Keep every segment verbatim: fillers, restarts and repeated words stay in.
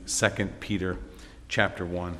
Second Peter chapter one.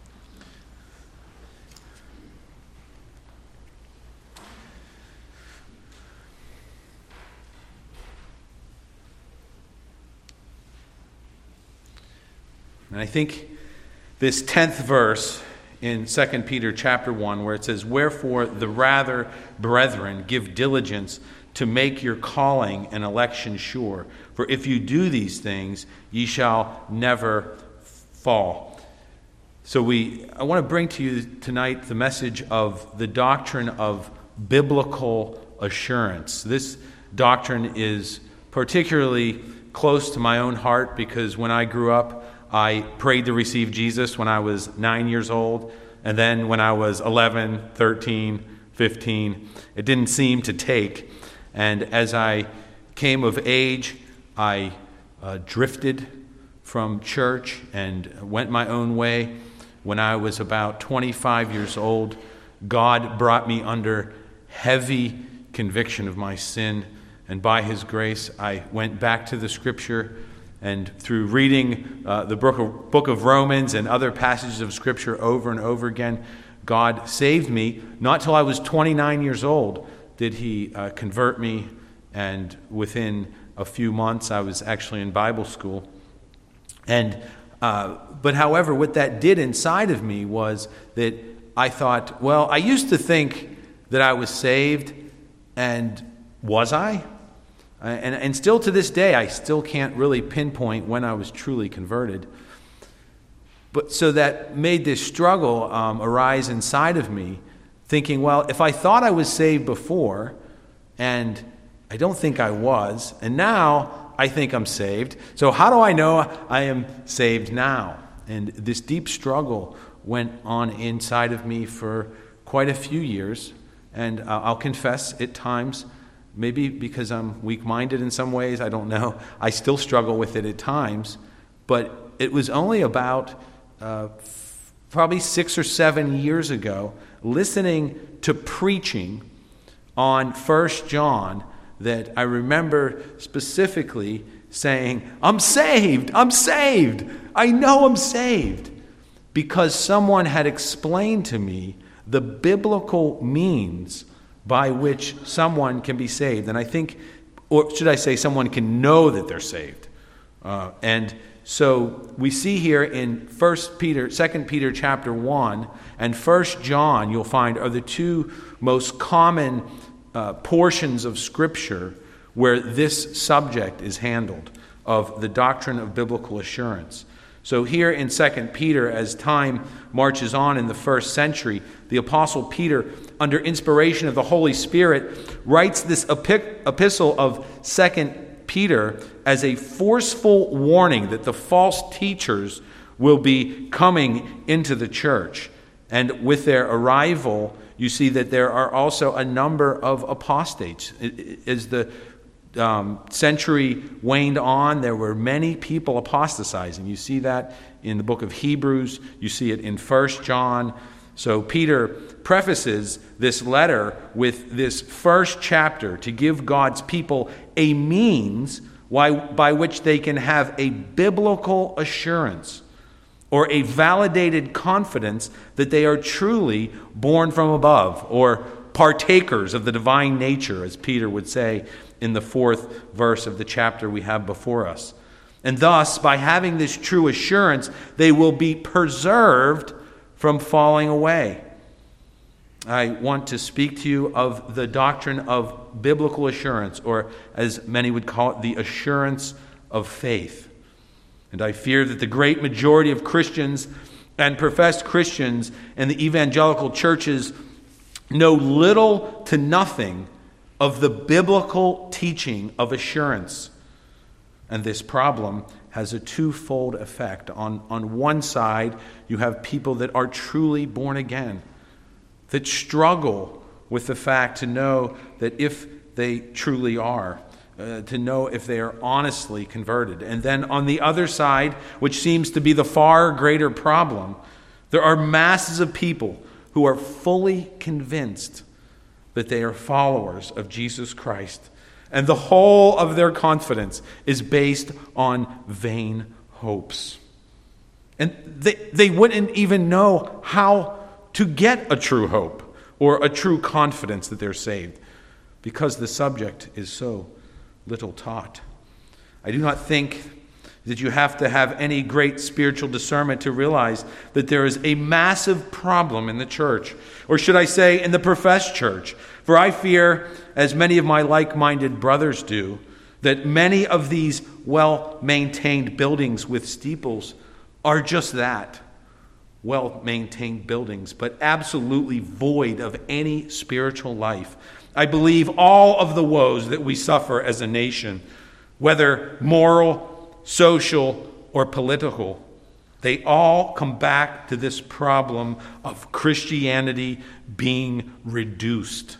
And I think this tenth verse in Second Peter chapter one, where it says, "Wherefore the rather, brethren, give diligence to make your calling and election sure. For if you do these things, ye shall never fall." So we, I want to bring to you tonight the message of the doctrine of biblical assurance. This doctrine is particularly close to my own heart because when I grew up, I prayed to receive Jesus when I was nine years old, and then when I was eleven, thirteen, fifteen, it didn't seem to take. And as I came of age, I uh, drifted from church and went my own way. When I was about twenty-five years old, God brought me under heavy conviction of my sin, and by His grace, I went back to the Scripture. And through reading uh, the book of, book of Romans and other passages of Scripture over and over again, God saved me. Not till I was twenty-nine years old did He uh, convert me, and within a few months I was actually in Bible school. And uh, but however, what that did inside of me was that I thought, well, I used to think that I was saved, and was I? Uh, and, and still to this day, I still can't really pinpoint when I was truly converted. But so that made this struggle um, arise inside of me, thinking, well, if I thought I was saved before, and I don't think I was, and now I think I'm saved, so how do I know I am saved now? And this deep struggle went on inside of me for quite a few years, and uh, I'll confess at times, maybe because I'm weak-minded in some ways, I don't know. I still struggle with it at times. But it was only about uh, f- probably six or seven years ago, listening to preaching on First John, that I remember specifically saying, I'm saved, I'm saved, I know I'm saved. Because someone had explained to me the biblical means by which someone can be saved. And I think, or should I say, someone can know that they're saved. Uh, and so we see here in First Peter, Second Peter chapter one and First John, you'll find, are the two most common uh, portions of Scripture where this subject is handled, of the doctrine of biblical assurance. So here in Second Peter, as time marches on in the first century, the Apostle Peter, under inspiration of the Holy Spirit, writes this epistle of Second Peter as a forceful warning that the false teachers will be coming into the church. And with their arrival, you see that there are also a number of apostates. As the Um, century waned on, there were many people apostatizing. You see that in the book of Hebrews. You see it in First John. So Peter prefaces this letter with this first chapter to give God's people a means why, by which they can have a biblical assurance or a validated confidence that they are truly born from above, or partakers of the divine nature, as Peter would say in the fourth verse of the chapter we have before us. And thus, by having this true assurance, they will be preserved from falling away. I want to speak to you of the doctrine of biblical assurance, or as many would call it, the assurance of faith. And I fear that the great majority of Christians and professed Christians in the evangelical churches know little to nothing of the biblical teaching of assurance. And this problem has a twofold effect. On, on one side, you have people that are truly born again, that struggle with the fact to know that if they truly are, uh, to know if they are honestly converted. And then on the other side, which seems to be the far greater problem, there are masses of people who are fully convinced that they are followers of Jesus Christ, and the whole of their confidence is based on vain hopes. And they, they wouldn't even know how to get a true hope or a true confidence that they're saved because the subject is so little taught. I do not think that you have to have any great spiritual discernment to realize that there is a massive problem in the church, or should I say in the professed church. For I fear, as many of my like-minded brothers do, that many of these well-maintained buildings with steeples are just that, well-maintained buildings, but absolutely void of any spiritual life. I believe all of the woes that we suffer as a nation, whether moral, social, or political, they all come back to this problem of Christianity being reduced.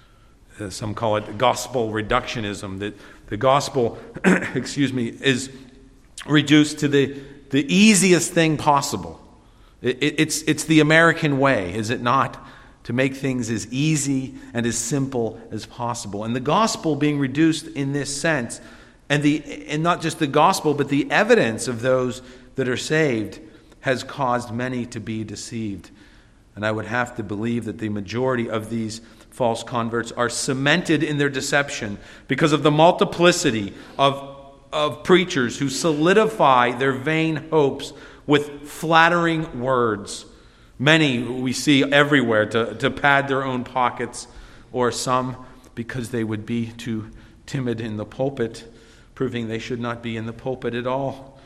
Uh, some call it gospel reductionism, that the gospel, excuse me, is reduced to the, the easiest thing possible. It, it, it's, it's the American way, is it not? To make things as easy and as simple as possible. And the gospel being reduced in this sense, and the and not just the gospel, but the evidence of those that are saved has caused many to be deceived. And I would have to believe that the majority of these false converts are cemented in their deception because of the multiplicity of, of preachers who solidify their vain hopes with flattering words. Many we see everywhere to, to pad their own pockets, or some because they would be too timid in the pulpit, proving they should not be in the pulpit at all.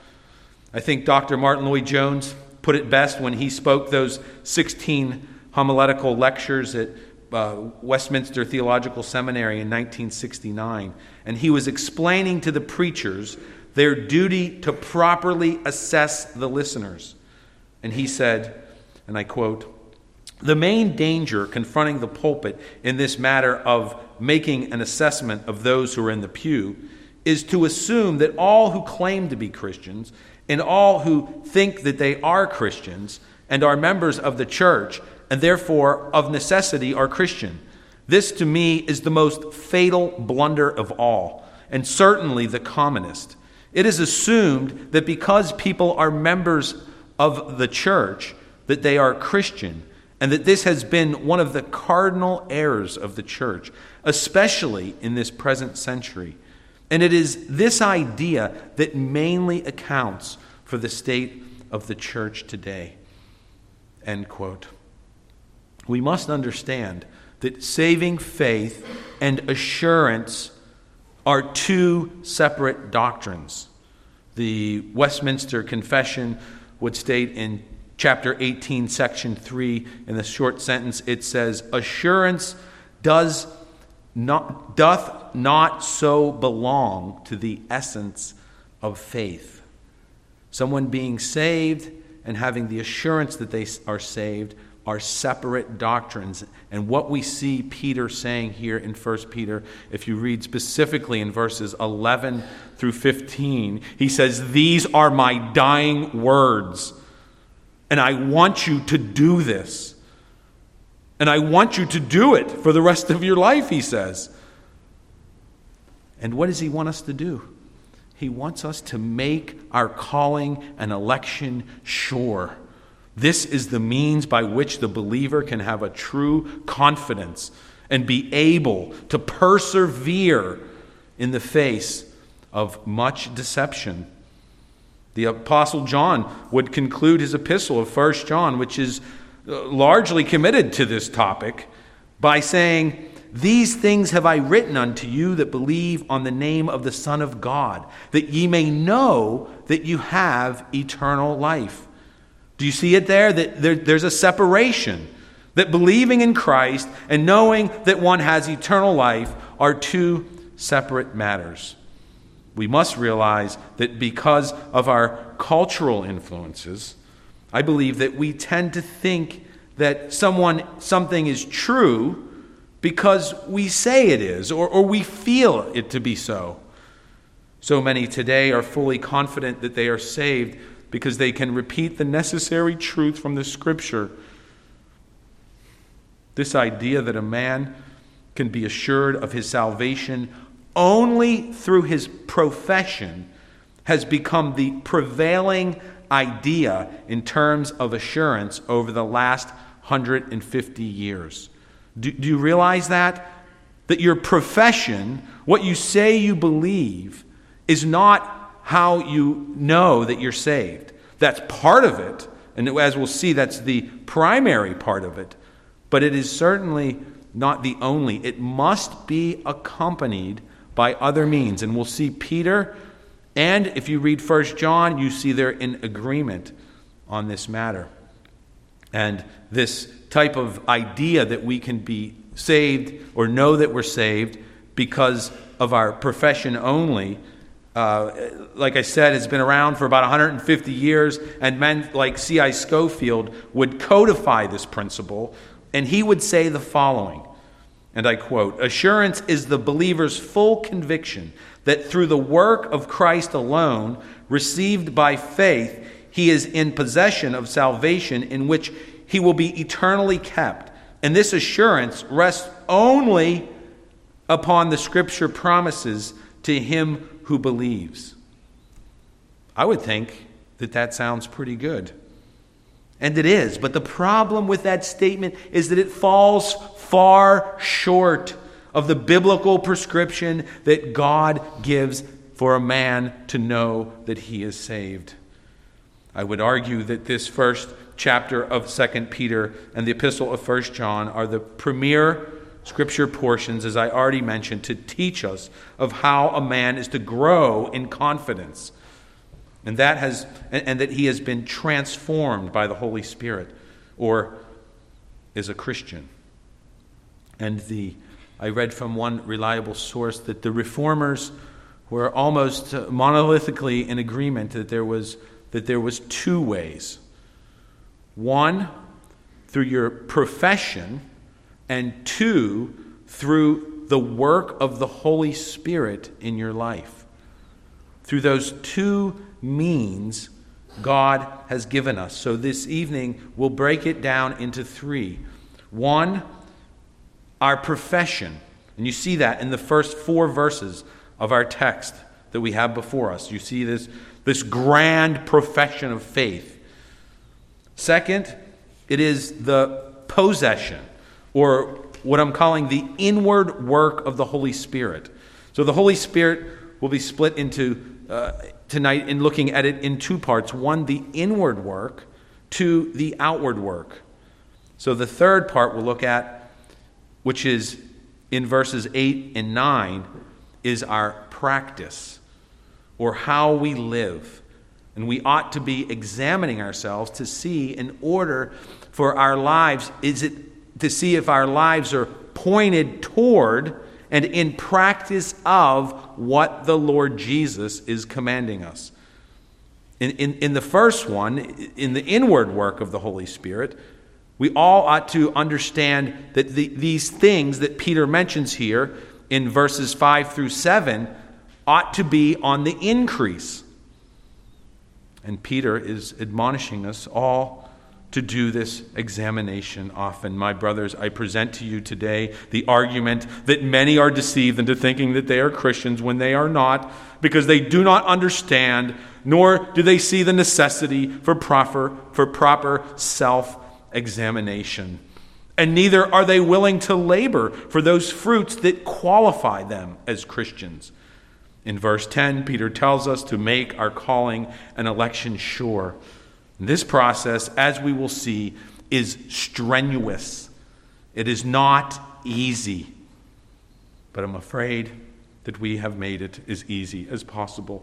I think Doctor Martin Lloyd-Jones put it best when he spoke those sixteen homiletical lectures at uh, Westminster Theological Seminary in nineteen sixty-nine. And he was explaining to the preachers their duty to properly assess the listeners. And he said, and I quote, "The main danger confronting the pulpit in this matter of making an assessment of those who are in the pew is to assume that all who claim to be Christians and all who think that they are Christians and are members of the church and therefore of necessity are Christian. This to me is the most fatal blunder of all, and certainly the commonest. It is assumed that because people are members of the church that they are Christian, and that this has been one of the cardinal errors of the church, especially in this present century. And it is this idea that mainly accounts for the state of the church today." End quote. We must understand that saving faith and assurance are two separate doctrines. The Westminster Confession would state in chapter eighteen, section three, in the short sentence, it says, "Assurance does not, doth not so belong to the essence of faith." Someone being saved and having the assurance that they are saved are separate doctrines. And what we see Peter saying here in First Peter, if you read specifically in verses eleven through fifteen, he says, "These are my dying words, and I want you to do this. And I want you to do it for the rest of your life," he says. And what does he want us to do? He wants us to make our calling and election sure. This is the means by which the believer can have a true confidence and be able to persevere in the face of much deception. The Apostle John would conclude his epistle of First John, which is largely committed to this topic, by saying, "These things have I written unto you that believe on the name of the Son of God, that ye may know that you have eternal life." Do you see it there? That there, there's a separation. That believing in Christ and knowing that one has eternal life are two separate matters. We must realize that because of our cultural influences, I believe that we tend to think that someone something is true because we say it is, or, or we feel it to be so. So many today are fully confident that they are saved because they can repeat the necessary truth from the Scripture. This idea that a man can be assured of his salvation only through his profession has become the prevailing idea in terms of assurance over the last one hundred fifty years. Do, do you realize that? That your profession, what you say you believe, is not how you know that you're saved. That's part of it, and as we'll see, that's the primary part of it. But it is certainly not the only. It must be accompanied by other means. And we'll see Peter, and if you read First John, you see they're in agreement on this matter. And this type of idea that we can be saved or know that we're saved because of our profession only, uh, like I said, has been around for about one hundred fifty years, and men like C I Scofield would codify this principle, and he would say the following, and I quote, "Assurance is the believer's full conviction that through the work of Christ alone, received by faith, he is in possession of salvation in which he will be eternally kept. And this assurance rests only upon the Scripture promises to him who believes." I would think that that sounds pretty good. And it is. But the problem with that statement is that it falls far short of the biblical prescription that God gives for a man to know that he is saved. I would argue that this first chapter of Second Peter and the epistle of First John are the premier Scripture portions, as I already mentioned, to teach us of how a man is to grow in confidence, and that has and, and that he has been transformed by the Holy Spirit, or is a Christian. And the I read from one reliable source that the Reformers were almost monolithically in agreement that there was that there was two ways. One, through your profession, and two, through the work of the Holy Spirit in your life. Through those two means, God has given us. So this evening, we'll break it down into three. One, our profession. And you see that in the first four verses of our text that we have before us. You see this, this grand profession of faith. Second, it is the possession, or what I'm calling the inward work of the Holy Spirit. So the Holy Spirit will be split into uh, tonight in looking at it in two parts. One, the inward work, two, the outward work. So the third part we'll look at, which is in verses eight and nine, is our practice, or how we live. And we ought to be examining ourselves to see, in order for our lives, is it to see if our lives are pointed toward and in practice of what the Lord Jesus is commanding us. In, in, in the first one, in the inward work of the Holy Spirit, we all ought to understand that the, these things that Peter mentions here in verses five through seven ought to be on the increase. And Peter is admonishing us all to do this examination often. My brothers, I present to you today the argument that many are deceived into thinking that they are Christians when they are not, because they do not understand, nor do they see the necessity for proper, for proper self-examination. And neither are they willing to labor for those fruits that qualify them as Christians. In verse ten, Peter tells us to make our calling and election sure. This process, as we will see, is strenuous. It is not easy. But I'm afraid that we have made it as easy as possible.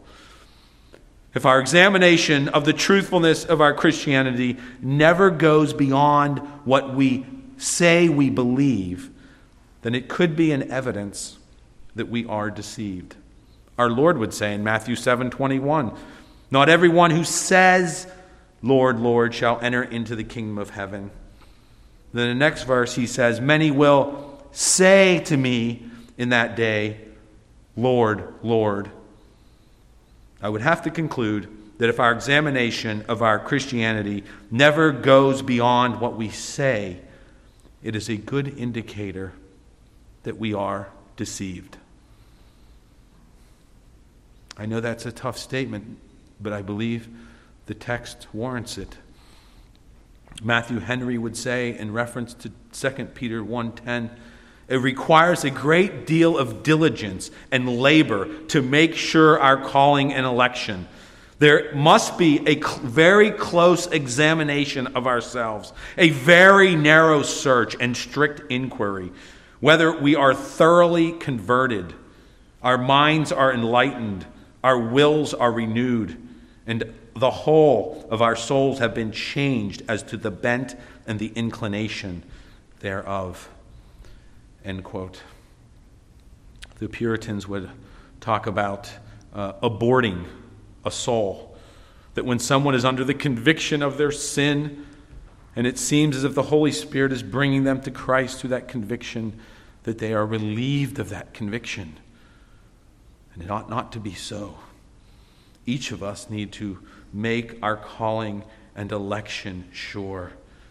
If our examination of the truthfulness of our Christianity never goes beyond what we say we believe, then it could be an evidence that we are deceived. Our Lord would say in Matthew seven twenty-one, "Not everyone who says, 'Lord, Lord,' shall enter into the kingdom of heaven." Then the next verse he says, "Many will say to me in that day, 'Lord, Lord.'" I would have to conclude that if our examination of our Christianity never goes beyond what we say, it is a good indicator that we are deceived. I know that's a tough statement, but I believe the text warrants it. Matthew Henry would say, in reference to Second Peter one ten, it requires a great deal of diligence and labor to make sure our calling and election. There must be a cl- very close examination of ourselves, a very narrow search and strict inquiry, whether we are thoroughly converted, our minds are enlightened, our wills are renewed, and the whole of our souls have been changed as to the bent and the inclination thereof. End quote. The Puritans would talk about uh, aborting a soul. That when someone is under the conviction of their sin, and it seems as if the Holy Spirit is bringing them to Christ through that conviction, that they are relieved of that conviction. And it ought not to be so. Each of us need to make our calling and election sure.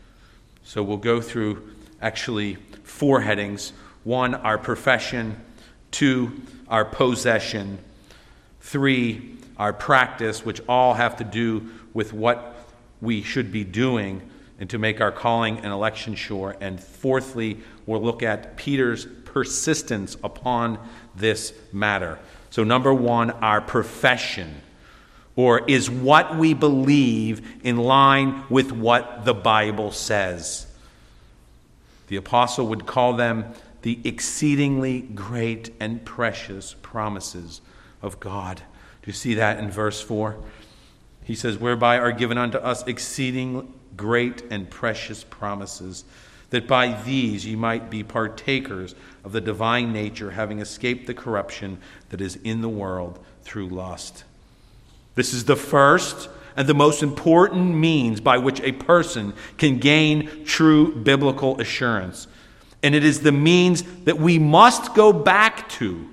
So we'll go through actually four headings. One, our profession. Two, our possession. Three, our practice, which all have to do with what we should be doing and to make our calling and election sure. And fourthly, we'll look at Peter's persistence upon this matter. So number one, our profession, or is what we believe in line with what the Bible says. The apostle would call them the exceedingly great and precious promises of God. Do you see that in verse four? He says, whereby are given unto us exceeding great and precious promises, that by these ye might be partakers of the divine nature, having escaped the corruption that is in the world through lust. This is the first and the most important means by which a person can gain true biblical assurance. And it is the means that we must go back to.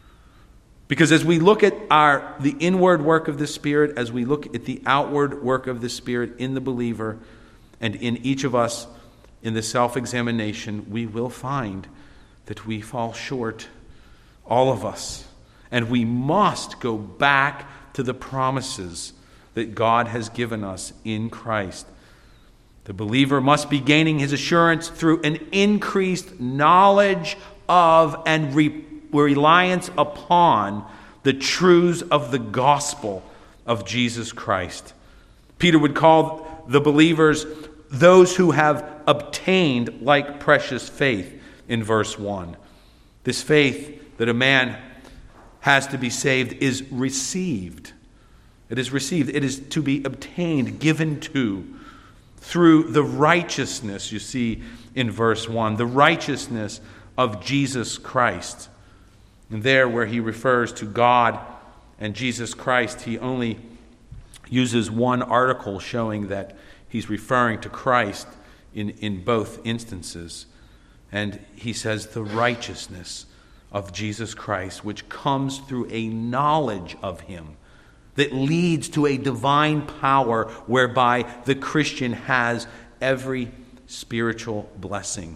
Because as we look at our the inward work of the Spirit, as we look at the outward work of the Spirit in the believer and in each of us in the self-examination, we will find that we fall short, all of us. And we must go back to the promises that God has given us in Christ. The believer must be gaining his assurance through an increased knowledge of and re- reliance upon the truths of the gospel of Jesus Christ. Peter would call the believers those who have obtained like precious faith in verse one. This faith that a man has to be saved is received. It is received. It is to be obtained, given to, through the righteousness, you see in verse one, the righteousness of Jesus Christ. And there where he refers to God and Jesus Christ, he only uses one article showing that he's referring to Christ in, in both instances. And he says the righteousness of Jesus Christ, which comes through a knowledge of him that leads to a divine power whereby the Christian has every spiritual blessing.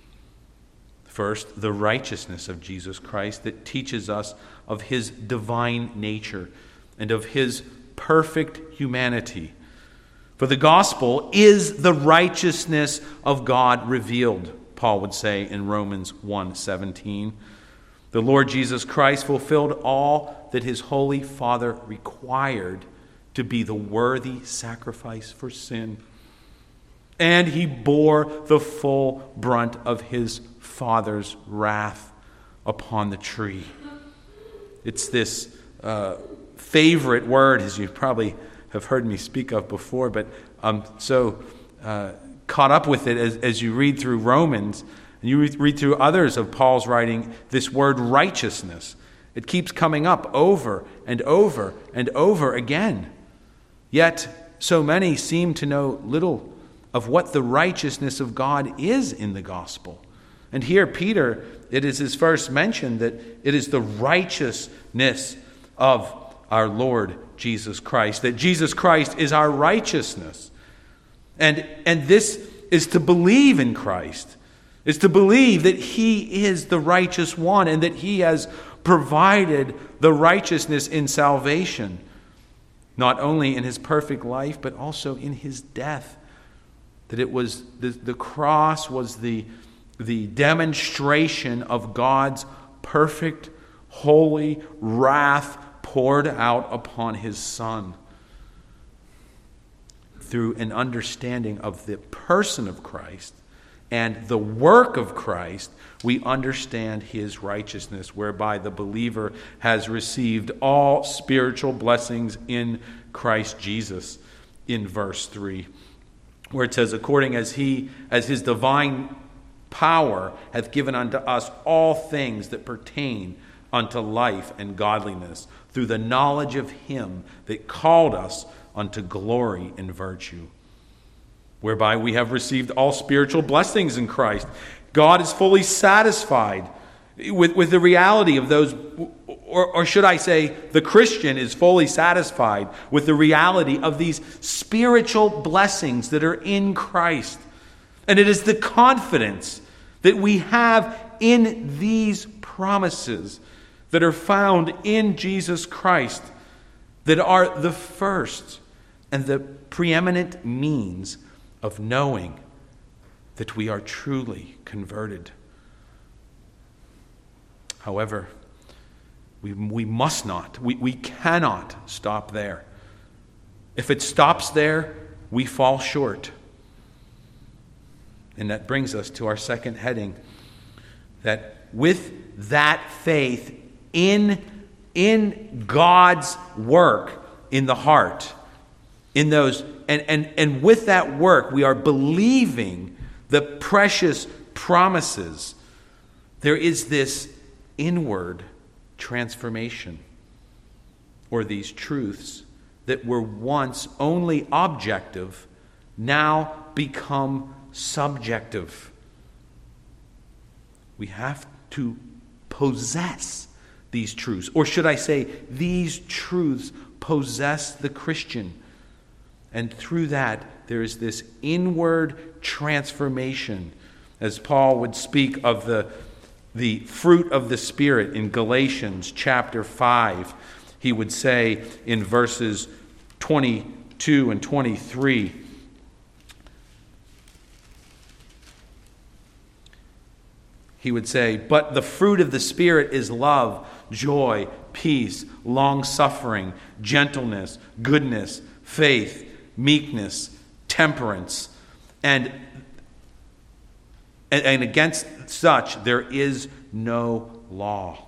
First, the righteousness of Jesus Christ that teaches us of his divine nature and of his perfect humanity. For the gospel is the righteousness of God revealed, Paul would say in Romans one seventeen. The Lord Jesus Christ fulfilled all that his holy Father required to be the worthy sacrifice for sin. And he bore the full brunt of his Father's wrath upon the tree. It's this uh, favorite word, as you probably have heard me speak of before, but I'm so uh, caught up with it as, as you read through Romans, and you read through others of Paul's writing, this word righteousness. It keeps coming up over and over and over again. Yet, so many seem to know little of what the righteousness of God is in the gospel. And here, Peter, it is his first mention that it is the righteousness of our Lord Jesus Christ, that Jesus Christ is our righteousness. And, and this is to believe in Christ, is to believe that he is the righteous one and that he has provided the righteousness in salvation. not only in his perfect life, but also in his death. That it was the, the cross was the, the demonstration of God's perfect, holy wrath poured out upon his Son. Through an understanding of the person of Christ and the work of Christ, we understand his righteousness, whereby the believer has received all spiritual blessings in Christ Jesus, in verse three, where it says, according as he, as his divine power hath given unto us all things that pertain unto life and godliness, through the knowledge of him that called us unto glory and virtue, whereby we have received all spiritual blessings in Christ. God is fully satisfied with, with the reality of those, or, or should I say, the Christian is fully satisfied with the reality of these spiritual blessings that are in Christ. And it is the confidence that we have in these promises that are found in Jesus Christ that are the first and the preeminent means of knowing that we are truly converted. However, we, we must not, we, we cannot stop there. If it stops there, we fall short. And that brings us to our second heading, that with that faith in, in God's work in the heart, in those, and, and, and with that work, we are believing the precious promises. There is this inward transformation, or these truths that were once only objective now become subjective. We have to possess these truths, or should I say, these truths possess the Christian. And through that, there is this inward transformation, as Paul would speak of the, the fruit of the Spirit in Galatians chapter five. He would say in verses twenty-two and twenty-three, he would say, but the fruit of the Spirit is love, joy, peace, long-suffering, gentleness, goodness, faith, meekness, temperance, and, and, and against such there is no law.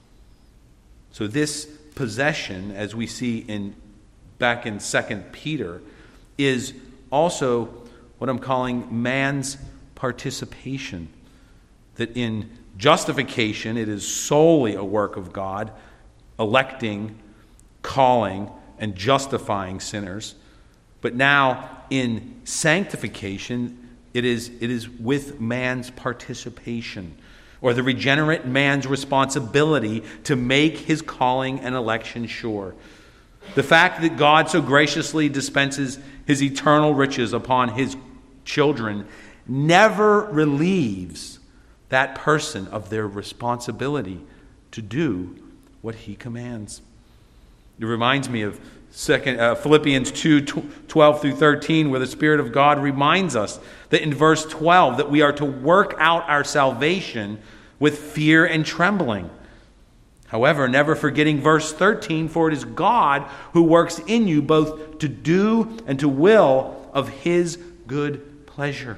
So this possession, as we see in back in Second Peter, is also what I'm calling man's participation. That in justification, it is solely a work of God, electing, calling, and justifying sinners. But now in sanctification, it is, it is with man's participation, or the regenerate man's responsibility to make his calling and election sure. The fact that God so graciously dispenses his eternal riches upon his children never relieves that person of their responsibility to do what he commands. It reminds me of Second, uh, Philippians two, twelve through thirteen, where the Spirit of God reminds us that in verse twelve that we are to work out our salvation with fear and trembling. However, never forgetting verse thirteen, for it is God who works in you both to do and to will of his good pleasure.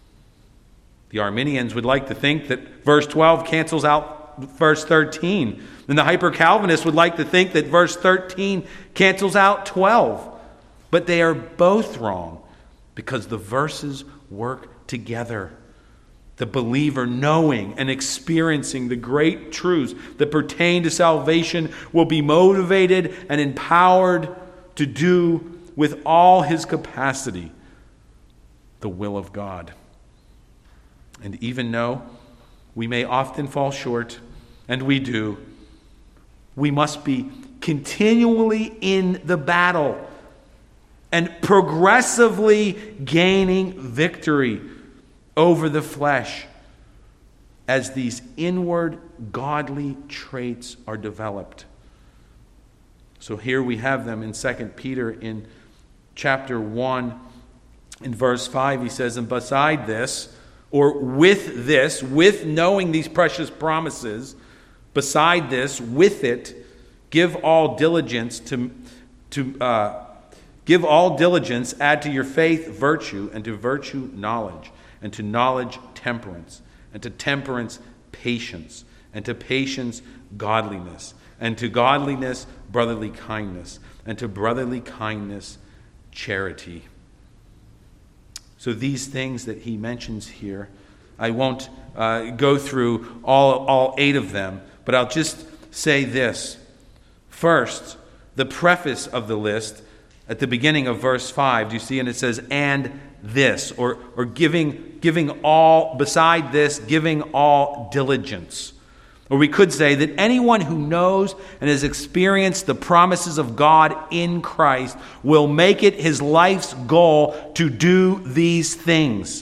The Arminians would like to think that verse twelve cancels out verse thirteen. And the Hyper-Calvinists would like to think that verse thirteen cancels out twelve. But they are both wrong, because the verses work together. The believer knowing and experiencing the great truths that pertain to salvation will be motivated and empowered to do with all his capacity the will of God. And even though we may often fall short, and we do, we must be continually in the battle and progressively gaining victory over the flesh as these inward godly traits are developed. So here we have them in Second Peter in chapter one, in verse five. He says, and beside this, or with this, with knowing these precious promises, beside this, with it, give all diligence to, to uh, give all diligence, add to your faith virtue, and to virtue knowledge, and to knowledge temperance, and to temperance patience, and to patience godliness, and to godliness brotherly kindness, and to brotherly kindness charity. So these things that he mentions here, I won't uh, go through all, all eight of them, but I'll just say this. First, the preface of the list at the beginning of verse five, do you see? And it says, and this, or, or giving, giving all, beside this, giving all diligence. Or we could say that anyone who knows and has experienced the promises of God in Christ will make it his life's goal to do these things,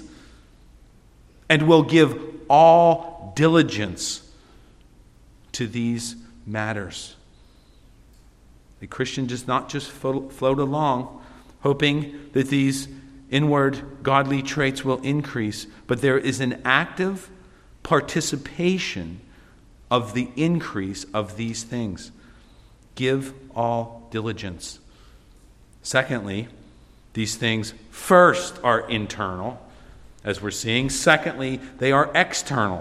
and will give all diligence to these matters. The Christian does not just float along hoping that these inward godly traits will increase, but there is an active participation of the increase of these things. Give all diligence. Secondly, these things first are internal, as we're seeing. Secondly, they are external.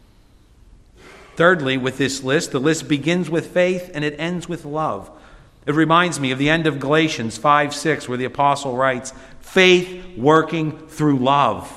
Thirdly, with this list, the list begins with faith and it ends with love. It reminds me of the end of Galatians five six, where the apostle writes, faith working through love.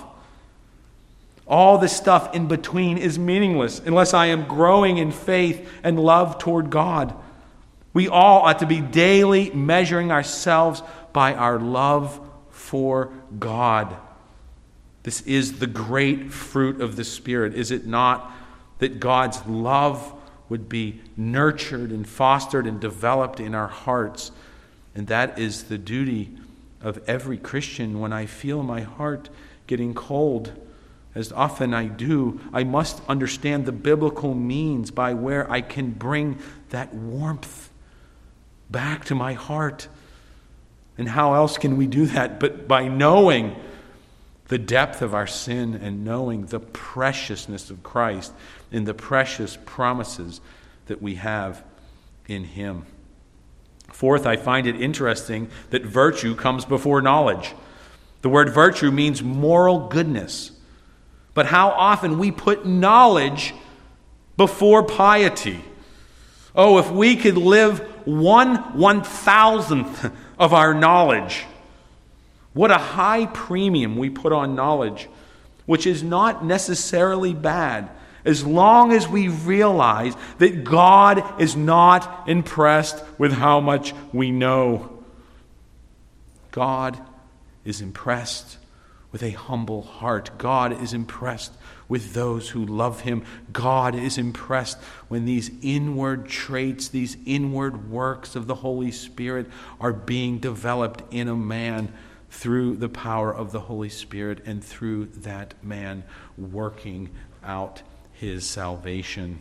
All this stuff in between is meaningless unless I am growing in faith and love toward God. We all ought to be daily measuring ourselves by our love for God. This is the great fruit of the Spirit, is it not? That God's love would be nurtured and fostered and developed in our hearts. And that is the duty of every Christian. When I feel my heart getting cold, as often I do, I must understand the biblical means by where I can bring that warmth back to my heart. And how else can we do that but by knowing the depth of our sin and knowing the preciousness of Christ in the precious promises that we have in Him. Fourth, I find it interesting that virtue comes before knowledge. The word virtue means moral goodness. But how often we put knowledge before piety. Oh, if we could live one one-thousandth of our knowledge. What a high premium we put on knowledge, which is not necessarily bad, as long as we realize that God is not impressed with how much we know. God is impressed with a humble heart. God is impressed with those who love Him. God is impressed when these inward traits, these inward works of the Holy Spirit are being developed in a man through the power of the Holy Spirit and through that man working out his salvation.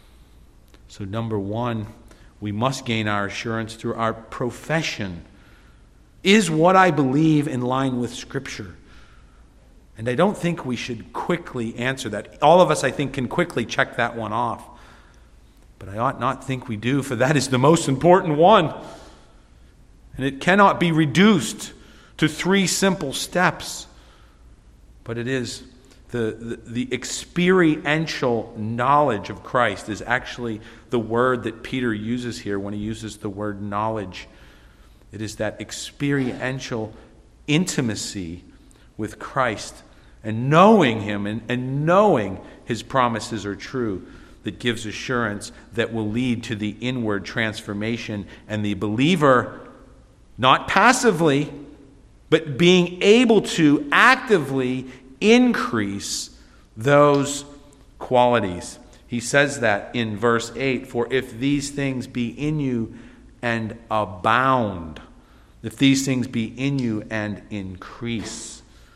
So number one, we must gain our assurance through our profession. Is what I believe in line with Scripture? And I don't think we should quickly answer that. All of us, I think, can quickly check that one off. But I ought not think we do, for that is the most important one. And it cannot be reduced to three simple steps. But it is the, the, the experiential knowledge of Christ is actually the word that Peter uses here when he uses the word knowledge. It is that experiential intimacy with Christ and knowing Him and, and knowing His promises are true that gives assurance that will lead to the inward transformation and the believer not passively but being able to actively increase those qualities. He says that in verse eight, for if these things be in you and abound, if these things be in you and increase.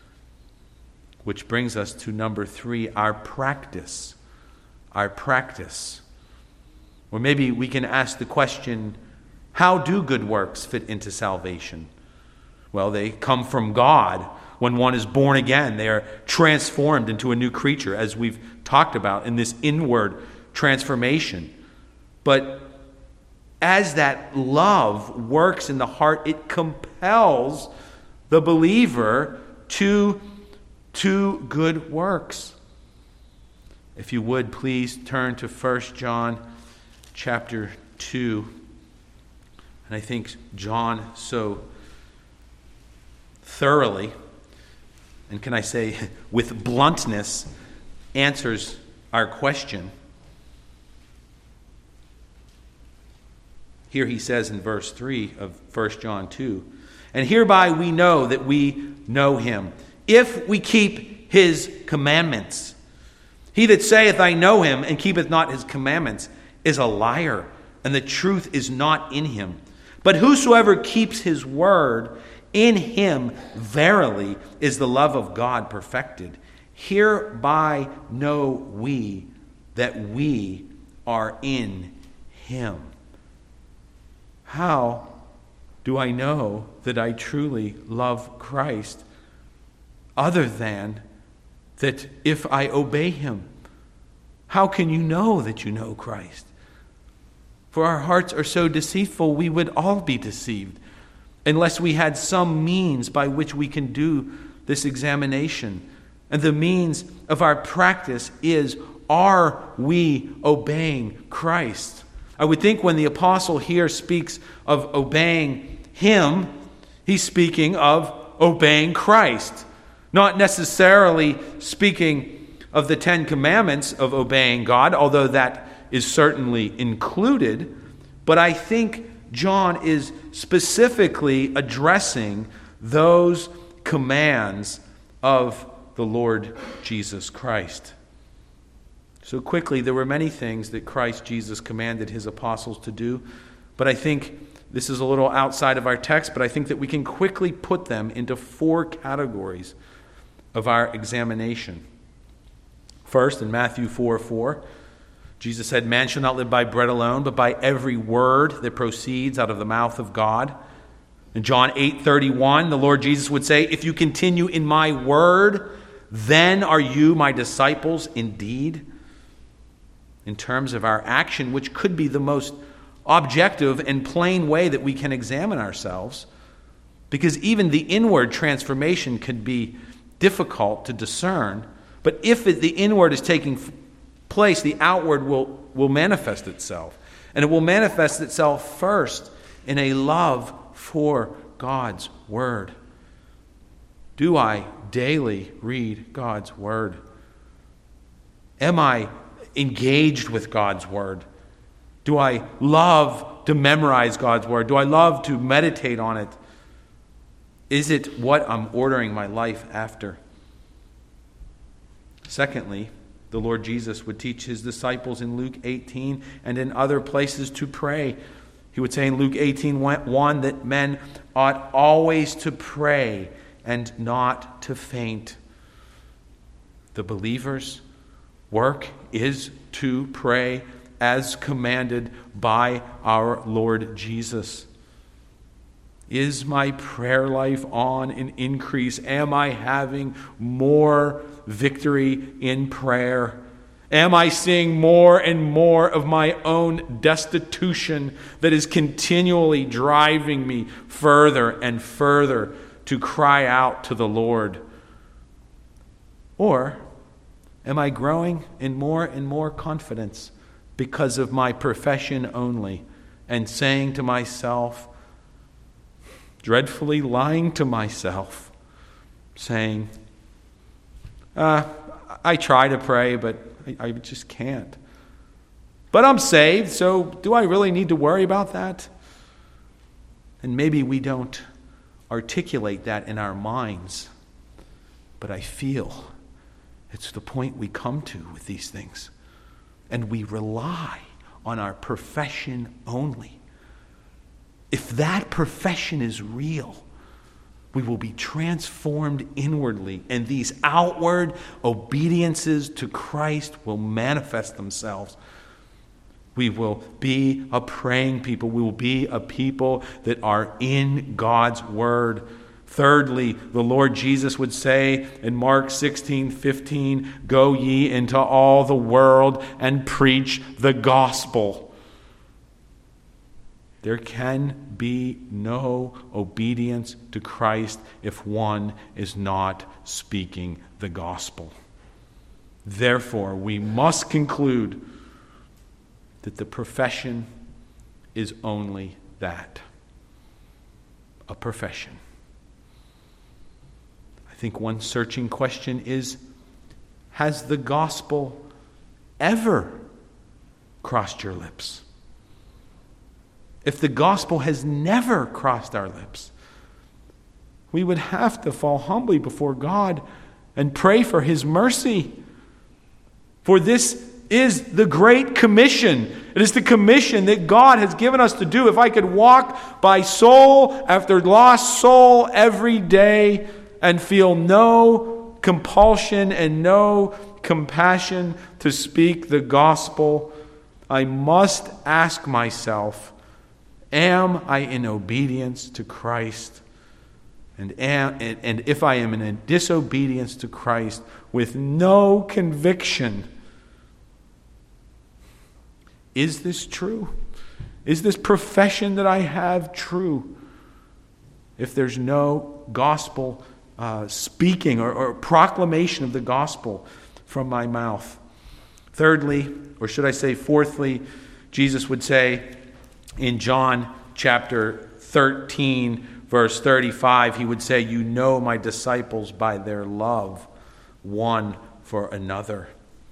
Which brings us to number three, our practice. Our practice. Or maybe we can ask the question How do good works fit into salvation? Well, they come from God. When one is born again, they are transformed into a new creature, as we've talked about in this inward transformation. But as that love works in the heart, it compels the believer to, to good works. If you would, please turn to First John chapter two. And I think John so thoroughly, and can I say with bluntness, answers our question. Here he says in verse three of First John two, "And hereby we know that we know him, if we keep his commandments. He that saith, I know him, and keepeth not his commandments, is a liar, and the truth is not in him. But whosoever keeps his word, in him verily is the love of God perfected. Hereby know we that we are in him." How do I know that I truly love Christ other than that if I obey him? How can you know that you know Christ? For our hearts are so deceitful, we would all be deceived unless we had some means by which we can do this examination. And the means of our practice is, are we obeying Christ? I would think when the apostle here speaks of obeying him, he's speaking of obeying Christ. Not necessarily speaking of the Ten Commandments of obeying God, although that is certainly included. But I think John is specifically addressing those commands of the Lord Jesus Christ. So quickly, there were many things that Christ Jesus commanded his apostles to do, but I think this is a little outside of our text, but I think that we can quickly put them into four categories of our examination. First, in Matthew four four, Jesus said, "Man shall not live by bread alone, but by every word that proceeds out of the mouth of God." In John eight thirty-one, the Lord Jesus would say, "If you continue in my word, then are you my disciples indeed." In terms of our action, which could be the most objective and plain way that we can examine ourselves, because even the inward transformation could be difficult to discern. But if it, the inward is taking place, the outward will, will manifest itself. And it will manifest itself first in a love for God's word. Do I daily read God's word? Am I engaged with God's word? Do I love to memorize God's word? Do I love to meditate on it? Is it what I'm ordering my life after? Secondly, the Lord Jesus would teach his disciples in Luke eighteen and in other places to pray. He would say in Luke eighteen one that men ought always to pray and not to faint. The believer's work is to pray as commanded by our Lord Jesus. Is my prayer life on an increase? Am I having more victory in prayer? Am I seeing more and more of my own destitution that is continually driving me further and further to cry out to the Lord? Or am I growing in more and more confidence because of my profession only, and saying to myself, dreadfully lying to myself, saying, uh, I try to pray, but I, I just can't. But I'm saved, so do I really need to worry about that? And maybe we don't articulate that in our minds, but I feel it's the point we come to with these things. And we rely on our profession only. If that profession is real, we will be transformed inwardly, and these outward obediences to Christ will manifest themselves. We will be a praying people. We will be a people that are in God's word. Thirdly, the Lord Jesus would say in Mark sixteen fifteen, "Go ye into all the world and preach the gospel." There can be no obedience to Christ if one is not speaking the gospel. Therefore, we must conclude that the profession is only that, a profession. I think one searching question is, has the gospel ever crossed your lips? If the gospel has never crossed our lips, we would have to fall humbly before God and pray for His mercy. For this is the Great Commission. It is the commission that God has given us to do. If I could walk by soul after lost soul every day and feel no compulsion and no compassion to speak the gospel, I must ask myself, am I in obedience to Christ? And, am, and, and if I am in a disobedience to Christ with no conviction, is this true? Is this profession that I have true? If there's no gospel uh, speaking or, or proclamation of the gospel from my mouth. Thirdly, or should I say fourthly, Jesus would say in John chapter thirteen, verse thirty-five, he would say, "You know my disciples by their love one for another."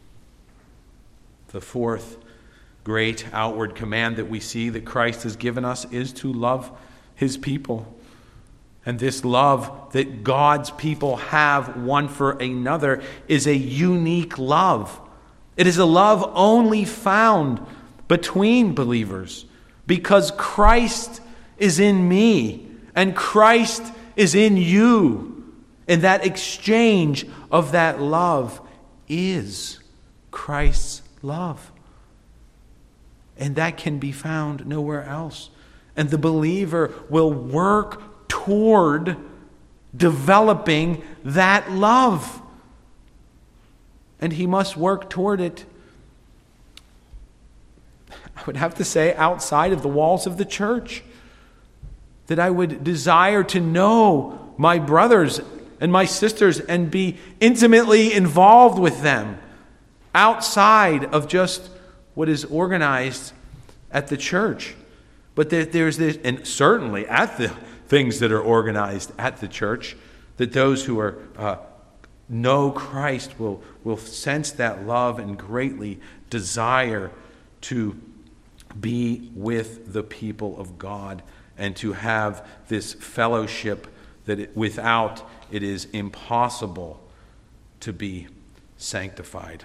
The fourth great outward command that we see that Christ has given us is to love His people. And this love that God's people have one for another is a unique love. It is a love only found between believers, because Christ is in me and Christ is in you. And that exchange of that love is Christ's love. And that can be found nowhere else. And the believer will work toward developing that love. And he must work toward it, I would have to say, outside of the walls of the church. That I would desire to know my brothers and my sisters and be intimately involved with them outside of just what is organized at the church. But there, there's this, and certainly at the things that are organized at the church, that those who are uh, know Christ will, will sense that love and greatly desire to be with the people of God and to have this fellowship that it, without it is impossible to be sanctified.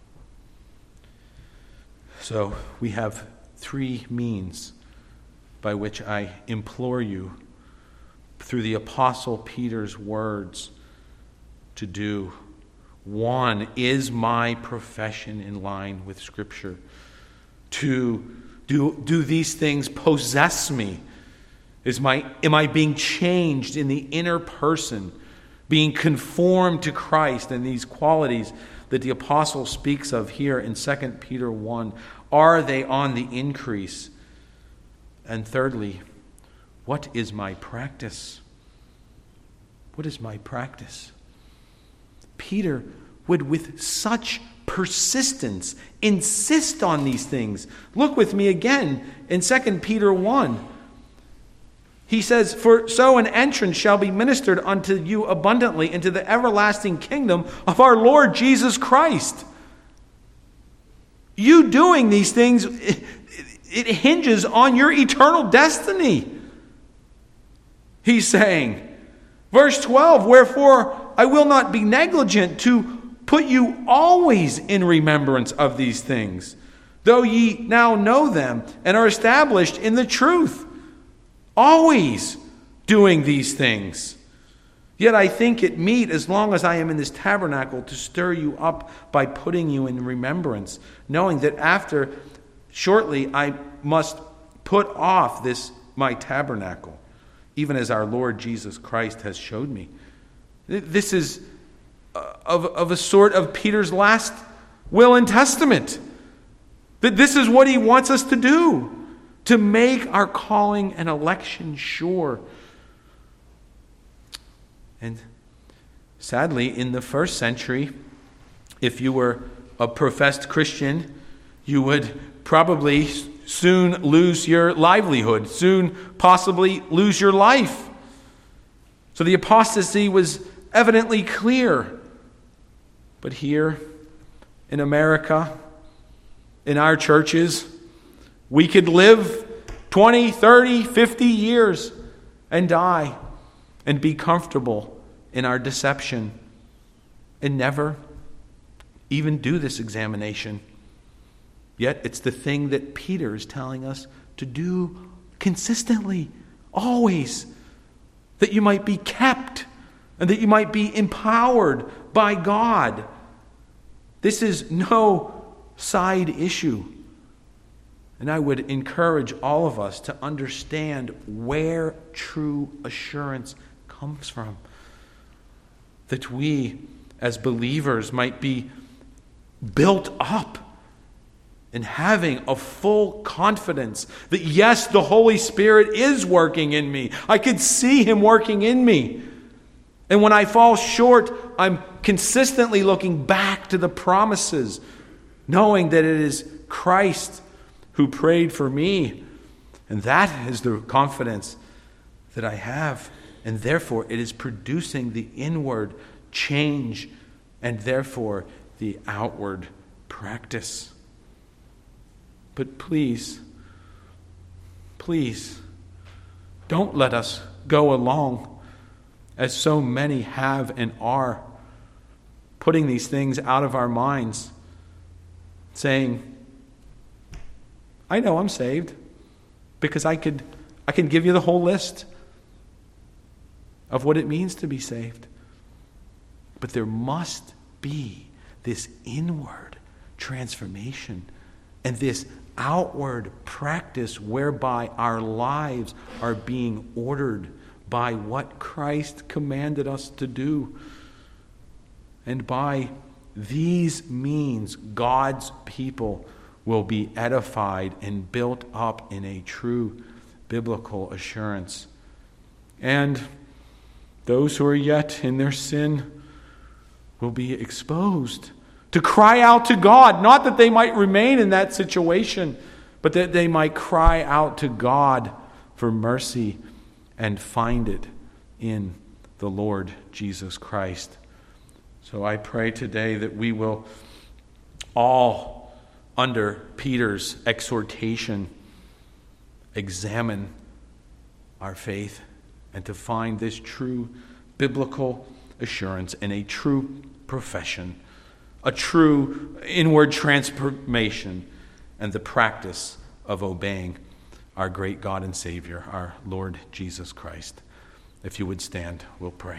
So we have three means by which I implore you through the Apostle Peter's words to do. One, is my profession in line with Scripture? Two, do, do these things possess me? Is my, am I being changed in the inner person, being conformed to Christ and these qualities that the apostle speaks of here in Second Peter one? Are they on the increase? And thirdly, what is my practice? What is my practice? Peter would with such persistence insist on these things. Look with me again in Second Peter one. He says, "For so an entrance shall be ministered unto you abundantly into the everlasting kingdom of our Lord Jesus Christ." You doing these things, it, it hinges on your eternal destiny. He's saying, verse twelve, "Wherefore I will not be negligent to put you always in remembrance of these things, though ye now know them and are established in the truth." Always doing these things. Yet I think it meet, as long as I am in this tabernacle, to stir you up by putting you in remembrance, knowing that after Shortly, I must put off this my tabernacle, even as our Lord Jesus Christ has showed me. This is of, of a sort of Peter's last will and testament. That this is what he wants us to do, to make our calling and election sure. And sadly, in the first century, if you were a professed Christian, you would probably soon lose your livelihood, soon possibly lose your life. So the apostasy was evidently clear. But here in America, in our churches, we could live twenty, thirty, fifty years and die and be comfortable in our deception and never even do this examination. Yet it's the thing that Peter is telling us to do consistently, always, that you might be kept and that you might be empowered by God. This is no side issue. And I would encourage all of us to understand where true assurance comes from. That we, as believers, might be built up in having a full confidence that, yes, the Holy Spirit is working in me. I could see Him working in me. And when I fall short, I'm consistently looking back to the promises, knowing that it is Christ who prayed for me. And that is the confidence that I have. And therefore, it is producing the inward change and therefore the outward practice. But please, please, don't let us go along, as so many have and are, putting these things out of our minds, saying, I know I'm saved, because I could I can give you the whole list of what it means to be saved. But there must be this inward transformation and this outward practice whereby our lives are being ordered by what Christ commanded us to do. And by these means, God's people will be edified and built up in a true biblical assurance. And those who are yet in their sin will be exposed to cry out to God, not that they might remain in that situation, but that they might cry out to God for mercy and find it in the Lord Jesus Christ. So I pray today that we will all, under Peter's exhortation, examine our faith and to find this true biblical assurance and a true profession, a true inward transformation, and the practice of obeying our great God and Savior, our Lord Jesus Christ. If you would stand, we'll pray.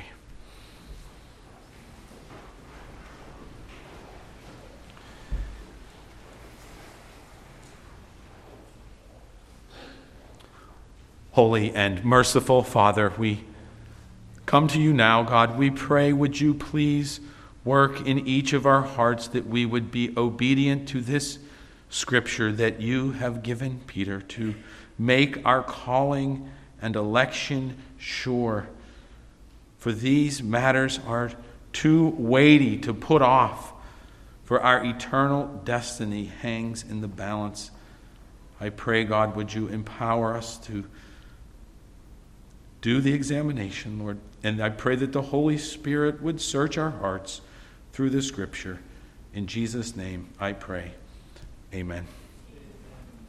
Holy and merciful Father, we come to you now, God. We pray, would you please work in each of our hearts that we would be obedient to this scripture that you have given Peter to make our calling and election sure. For these matters are too weighty to put off, for our eternal destiny hangs in the balance. I pray, God, would you empower us to do the examination, Lord. And I pray that the Holy Spirit would search our hearts through the scripture. In Jesus' name I pray. Amen.